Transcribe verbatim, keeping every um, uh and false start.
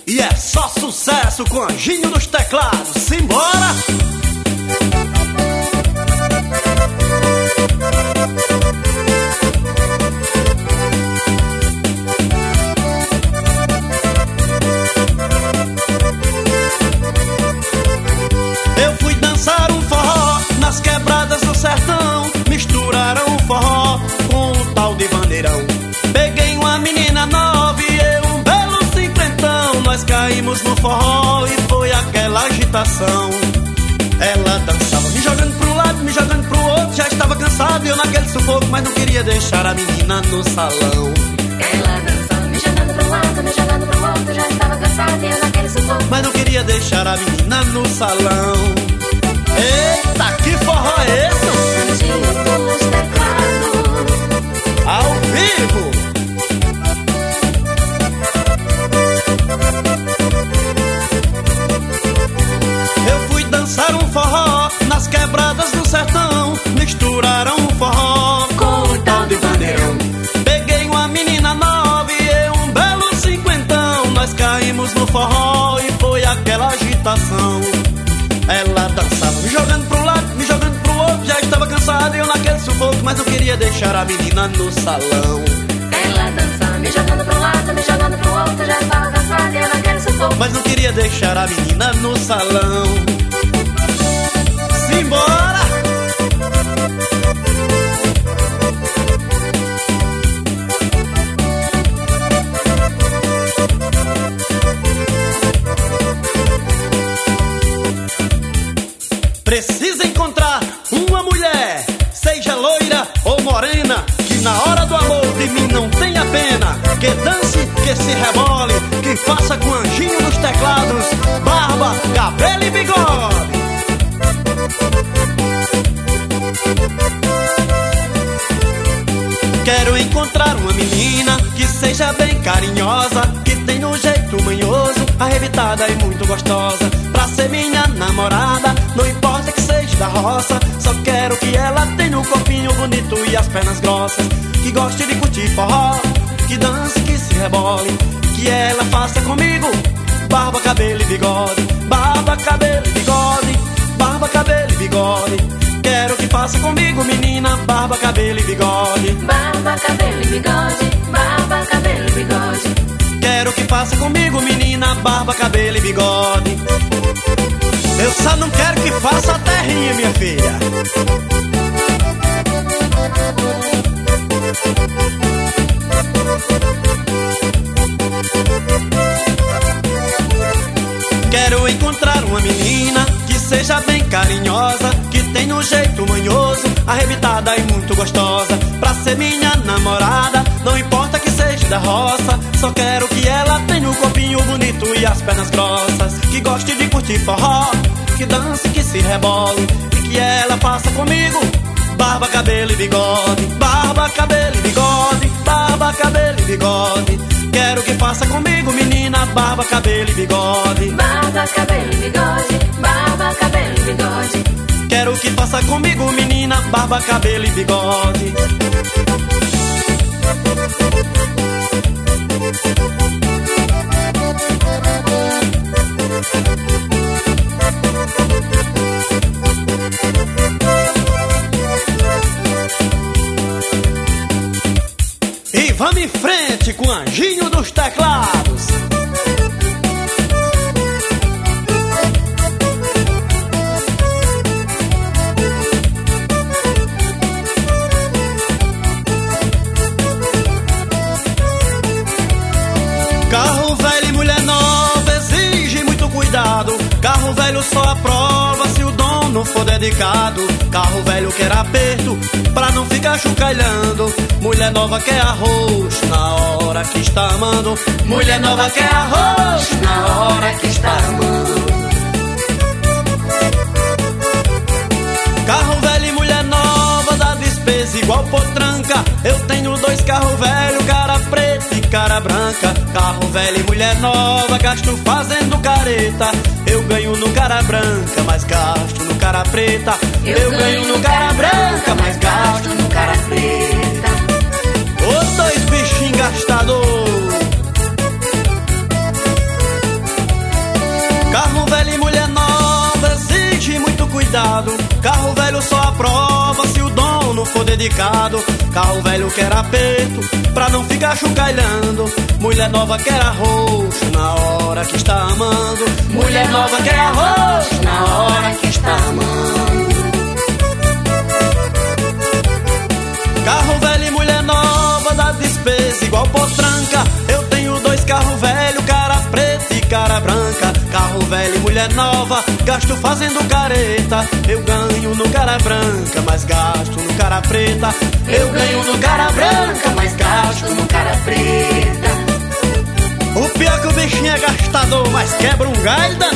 E é só sucesso com Anjinho dos teclados. Simbora! Eu fui dançar um forró nas quebradas do sertão. Misturaram o forró com o tal de vaneirão. Peguei uma menina nova e eu um belo cinquentão. Nós caímos no forró e foi aquela agitação. Ela dançava me jogando pro lado, me jogando pro outro. Já estava cansado e eu naquele sufoco, mas não queria deixar a menina no salão. Ela dançava me jogando pro lado, me jogando pro outro. Já estava cansado e eu naquele sufoco, mas não queria deixar a menina no salão. Eita, que forró é esse? Anjinho dos teclados, ao vivo. Eu fui dançar um forró nas quebradas do sertão. Misturaram o forró com o tal de vaneirão. Peguei uma menina nova e eu um belo cinquentão. Nós caímos no forró e foi aquela agitação. Ela dançava me jogando pro lado, me jogando pro outro. Já estava cansado e eu naquele sufoco, mas eu queria deixar a menina no salão. Ela dançava me jogando pro lado, me jogando pro outro. Já estava cansado e eu naquele sufoco, mas não queria deixar a menina no salão. Simbora! Precisa encontrar uma mulher, seja loira ou morena, que na hora do amor de mim não tenha pena. Que dance, que se rebole, que faça com Anjinho nos teclados, barba, cabelo e bigode. Quero encontrar uma menina que seja bem carinhosa, que tem um jeito manhoso, arrebitada e muito gostosa. Pra ser minha namorada, não importa que seja da roça. Só quero que ela tenha um corpinho bonito e as pernas grossas. Que goste de curtir forró, que dance, que se rebole. Que ela faça comigo barba, cabelo e bigode. Barba, cabelo e bigode. Barba, cabelo e bigode. Quero que faça comigo, menina, barba, cabelo e bigode. barba, cabelo e bigode. Barba, cabelo e bigode. Quero que faça comigo, menina, barba, cabelo e bigode. Eu só não quero que faça a terrinha, minha filha. Quero encontrar uma menina que seja bem carinhosa, que tenha um jeito manhoso, arrebitada e muito gostosa. Pra ser minha namorada, não importa que seja da roça. Só quero que ela tenha um corpinho bonito e as pernas grossas. Que goste de curtir forró, que dance, que se rebole. E que ela faça comigo barba, cabelo e bigode. Barba, cabelo e bigode. Barba, cabelo e bigode. Quero que faça comigo, menina, barba, cabelo e bigode. Barba, cabelo e bigode. Barba, cabelo e bigode. Quero que faça comigo, menina, barba, cabelo e bigode. E vamos em frente com Anjinho dos teclados. Carro velho e mulher nova exige muito cuidado. Carro velho só aprova se o dono for dedicado. Carro velho quer aperto pra não ficar chocalhando. Mulher nova quer arroz na hora que está amando. Mulher nova quer arroz na hora que está amando. Carro velho e mulher nova dá despesa igual potranca. Eu tenho dois carros velhos, cara preta e cara branca. Carro velho e mulher nova, gasto fazendo careta. Eu ganho no cara branca, mas gasto no cara preta. Eu, Eu ganho no cara branca, mas gasto no cara preta. Ô dois bichinhos gastador. for dedicado. Carro velho que era peito, pra não ficar chucalhando. Mulher nova que era roxo, na hora que está amando. Mulher nova que era roxo, na hora que está amando. Carro velho e mulher nova dá despesa igual potranca. Eu tenho dois carros velhos, cara preta e cara branca. Carro velho e mulher nova, gasto fazendo careta. Eu ganho no cara branca, mas gasto no cara preta. Eu ganho no cara branca, mas gasto no cara preta. O pior que o bichinho é gastador, mas quebra um galho.